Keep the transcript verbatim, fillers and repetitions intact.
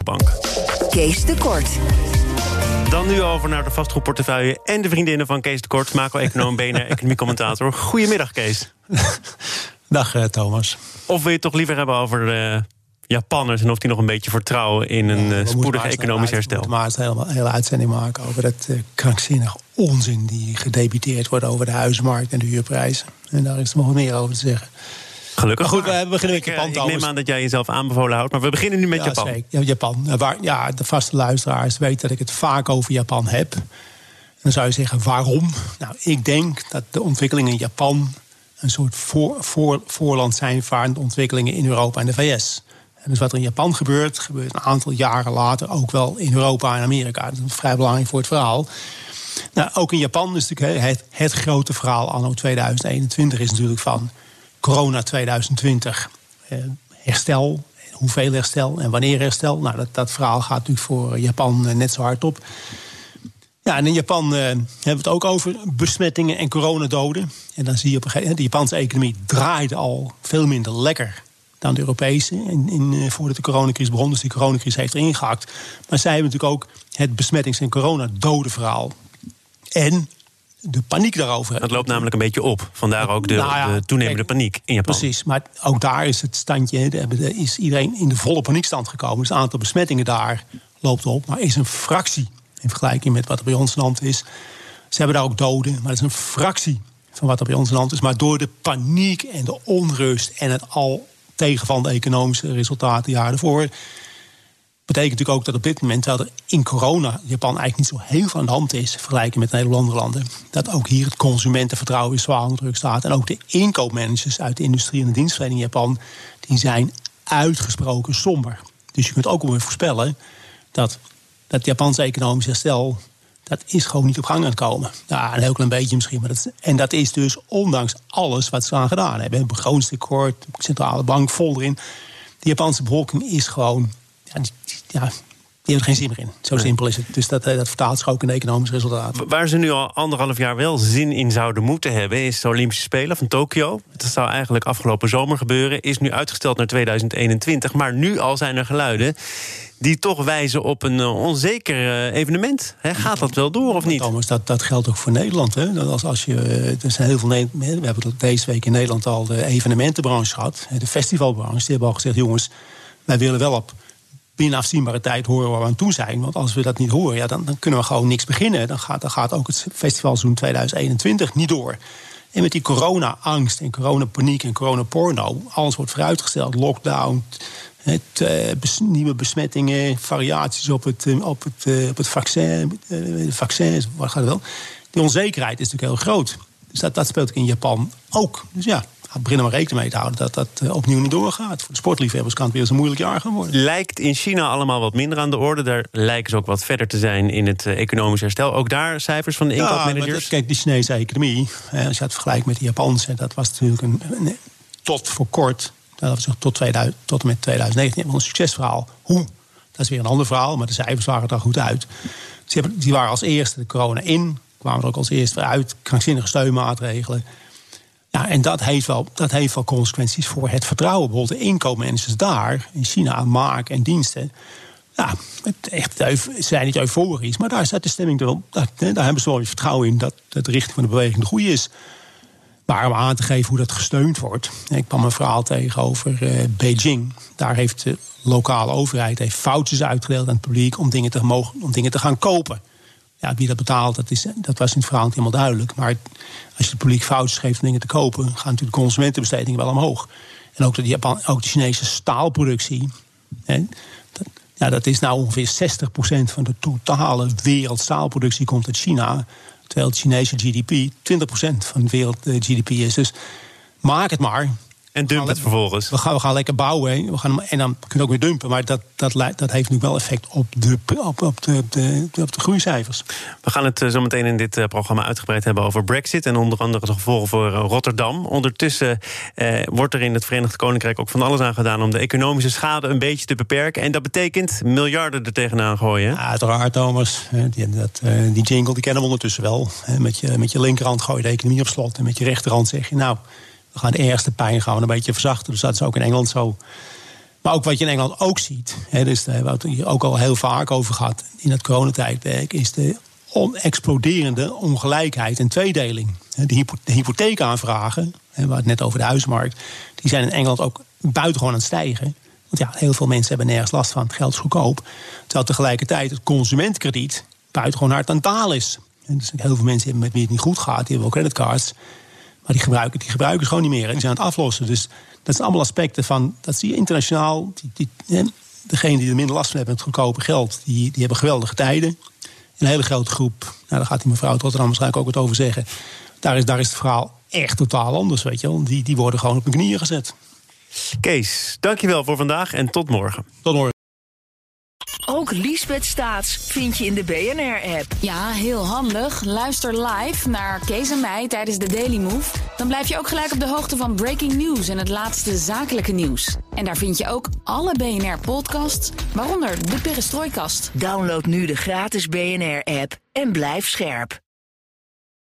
Rabobank. Kees de Kort. Dan nu over naar de vastgoedportefeuille en de vriendinnen van Kees de Kort, macro-econoom, B N R, economiecommentator. Goedemiddag, Kees. Dag, uh, Thomas. Of wil je het toch liever hebben over de Japanners en of die nog een beetje vertrouwen in een ja, spoedig economisch herstel? We moeten maar eens een hele uitzending maken over dat uh, krankzinnig onzin die gedebuteerd wordt over de huizenmarkt en de huurprijzen. En daar is er nog wat meer over te zeggen. Gelukkig. Maar goed, we beginnen met ik, Japan. Ik neem aan dat jij jezelf aanbevolen houdt, maar we beginnen nu met ja, Japan. Zeker. Ja, Japan. Waar, ja, de vaste luisteraars weten dat ik het vaak over Japan heb. En dan zou je zeggen, waarom? Nou, ik denk dat de ontwikkelingen in Japan een soort voor, voor, voorland zijn van de ontwikkelingen in Europa en de V S. En dus wat er in Japan gebeurt, gebeurt een aantal jaren later ook wel in Europa en Amerika. Dat is vrij belangrijk voor het verhaal. Nou, ook in Japan is natuurlijk het, het grote verhaal anno tweeduizend eenentwintig is natuurlijk van corona tweeduizend twintig. Eh, herstel, hoeveel herstel en wanneer herstel. Nou, dat, dat verhaal gaat natuurlijk voor Japan net zo hard op. Ja, en in Japan uh, hebben we het ook over besmettingen en coronadoden. En dan zie je op een gegeven moment, de Japanse economie draaide al veel minder lekker dan de Europese. In, in, uh, voordat de coronacrisis begon, dus die coronacrisis heeft erin gehakt. Maar zij hebben natuurlijk ook het besmettings- en coronadoden verhaal. En de paniek daarover. Dat loopt namelijk een beetje op. Vandaar ook de, nou ja, de toenemende kijk, paniek in Japan. Precies, maar ook daar is het standje, is iedereen in de volle paniekstand gekomen. Dus het aantal besmettingen daar loopt op, maar is een fractie in vergelijking met wat er bij ons in land is. Ze hebben daar ook doden, maar dat is een fractie van wat er bij ons in land is. Maar door de paniek en de onrust en het al tegenvallende economische resultaten jaren ervoor, betekent natuurlijk ook dat op dit moment, terwijl er in corona Japan eigenlijk niet zo heel veel aan de hand is, vergelijking met een heleboel andere landen, dat ook hier het consumentenvertrouwen weer zwaar onder druk staat. En ook de inkoopmanagers uit de industrie en de dienstverlening in Japan, die zijn uitgesproken somber. Dus je kunt ook alweer voorspellen dat dat Japanse economisch herstel, dat is gewoon niet op gang aan het komen. Ja, een heel klein beetje misschien. Maar dat, en dat is dus ondanks alles wat ze aan gedaan hebben. Een begrotingstekort, de centrale bank vol erin. De Japanse bevolking is gewoon, ja, die, ja, die heeft er geen zin meer in. Zo nee. simpel is het. Dus dat, dat vertaalt zich ook in de economische resultaten. Waar ze nu al anderhalf jaar wel zin in zouden moeten hebben, is de Olympische Spelen van Tokio. Dat zou eigenlijk afgelopen zomer gebeuren. Is nu uitgesteld naar tweeduizend eenentwintig. Maar nu al zijn er geluiden die toch wijzen op een onzeker evenement. He, gaat dat wel door of niet? Thomas, dat, dat geldt ook voor Nederland. Hè? Dat als, als je, er zijn heel veel, we hebben deze week in Nederland al de evenementenbranche gehad. De festivalbranche. Die hebben al gezegd, jongens, wij willen wel op binnen afzienbare tijd horen waar we aan toe zijn. Want als we dat niet horen, ja, dan, dan kunnen we gewoon niks beginnen. Dan gaat, dan gaat ook het festivalseizoen tweeduizend eenentwintig niet door. En met die corona-angst en corona-paniek en corona-porno, alles wordt vooruitgesteld. Lockdown, het, uh, bes, nieuwe besmettingen, variaties op het, uh, op het, uh, op het vaccin, uh, vaccins, wat gaat het wel. Die onzekerheid is natuurlijk heel groot. Dus dat, dat speelt in Japan ook. Dus ja, we beginnen maar rekening mee te houden dat dat uh, opnieuw niet doorgaat. Voor de sportliefhebbers kan het weer eens een moeilijk jaar gaan worden. Lijkt in China allemaal wat minder aan de orde. Daar lijken ze ook wat verder te zijn in het uh, economisch herstel. Ook daar cijfers van de inkoopmanagers? Ja, kijk, de Chinese economie, hè, als je het vergelijkt met de Japanse, dat was natuurlijk een, een tot voor kort, dat was tot, tweeduizend, tot en met tweeduizend negentien, een succesverhaal. Hoe? Dat is weer een ander verhaal, maar de cijfers waren er goed uit. Die, hebben, die waren als eerste de corona in, kwamen er ook als eerste weer uit, krankzinnige steunmaatregelen. Ja, en dat heeft, wel, dat heeft wel consequenties voor het vertrouwen. Bijvoorbeeld de inkoopmanagers daar in China aan maken en diensten. Ja, het echt, ze zijn niet euforisch, maar daar staat de stemming wel. Daar, daar hebben ze wel vertrouwen in dat de richting van de beweging de goede is. Maar om aan te geven hoe dat gesteund wordt. Ik kwam een verhaal tegen over uh, Beijing. Daar heeft de lokale overheid heeft foutjes uitgedeeld aan het publiek om dingen te, mogen, om dingen te gaan kopen. Ja, wie dat betaalt, dat, is, dat was in het verhaal niet helemaal duidelijk. Maar als je het publiek foutjes geeft om dingen te kopen, gaan natuurlijk de consumentenbestedingen wel omhoog. En ook de, Japan, ook de Chinese staalproductie. Hè, dat, ja, dat is nou ongeveer zestig procent van de totale wereldstaalproductie komt uit China. Terwijl het Chinese G D P twintig procent van de wereld G D P is. Dus maak het maar. En dump het vervolgens. We gaan, we gaan lekker bouwen. We gaan, en dan kunnen we ook weer dumpen. Maar dat, dat, dat heeft nu wel effect op de, op, op, de, op, de, op de groeicijfers. We gaan het zo meteen in dit programma uitgebreid hebben over Brexit. En onder andere de gevolgen voor Rotterdam. Ondertussen eh, wordt er in het Verenigd Koninkrijk ook van alles aan gedaan om de economische schade een beetje te beperken. En dat betekent miljarden er tegenaan gooien. Ja, uiteraard, Thomas. Die, dat, die jingle die kennen we ondertussen wel. Met je, met je linkerhand gooi je de economie op slot. En met je rechterhand zeg je, nou, we gaan de eerste pijn gaan we een beetje verzachten. Dus dat is ook in Engeland zo. Maar ook wat je in Engeland ook ziet, hè, dus daar hebben we het hier ook al heel vaak over gehad in het coronatijdperk, is de onexploderende ongelijkheid en tweedeling. De, hypo- de hypotheekaanvragen, hè, we hadden het net over de huismarkt, die zijn in Engeland ook buitengewoon aan het stijgen. Want ja, heel veel mensen hebben nergens last van, het geld is goedkoop. Terwijl tegelijkertijd het consumentenkrediet buitengewoon hard aan het dalen is. En dus heel veel mensen hebben met wie het niet goed gaat, die hebben wel creditcards. Maar die gebruiken, die gebruiken ze gewoon niet meer. En die zijn aan het aflossen. Dus dat zijn allemaal aspecten van, dat zie je internationaal. Die, die, hè, degenen die er minder last van hebben met goedkope geld, die, die hebben geweldige tijden. Een hele grote groep, nou, daar gaat die mevrouw uit Rotterdam waarschijnlijk ook wat over zeggen. Daar is, daar is het verhaal echt totaal anders, weet je wel. Die, die worden gewoon op hun knieën gezet. Kees, dankjewel voor vandaag en tot morgen. Tot morgen. Ook Liesbeth Staats vind je in de B N R-app. Ja, heel handig. Luister live naar Kees en mij tijdens de Daily Move. Dan blijf je ook gelijk op de hoogte van breaking news en het laatste zakelijke nieuws. En daar vind je ook alle B N R-podcasts, waaronder de Perestrooikast. Download nu de gratis B N R-app en blijf scherp.